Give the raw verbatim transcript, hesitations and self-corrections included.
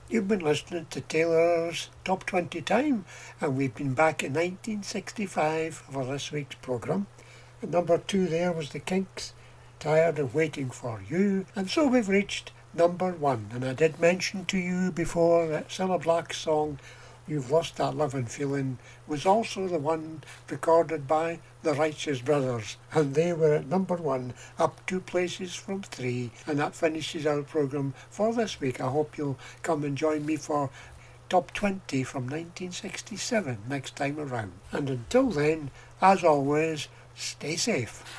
You've been listening to Taylor's Top twenty Time, and we've been back in nineteen sixty-five for this week's programme. At number two there was the Kinks, Tired of Waiting for You, and so we've reached number one. And I did mention to you before that Cilla Black's song You've Lost That Lovin' Feeling was also the one recorded by the Righteous Brothers, and they were at number one, up two places from three. And that finishes our programme for this week. I hope you'll come and join me for Top twenty from nineteen sixty-seven next time around. And until then, as always, stay safe.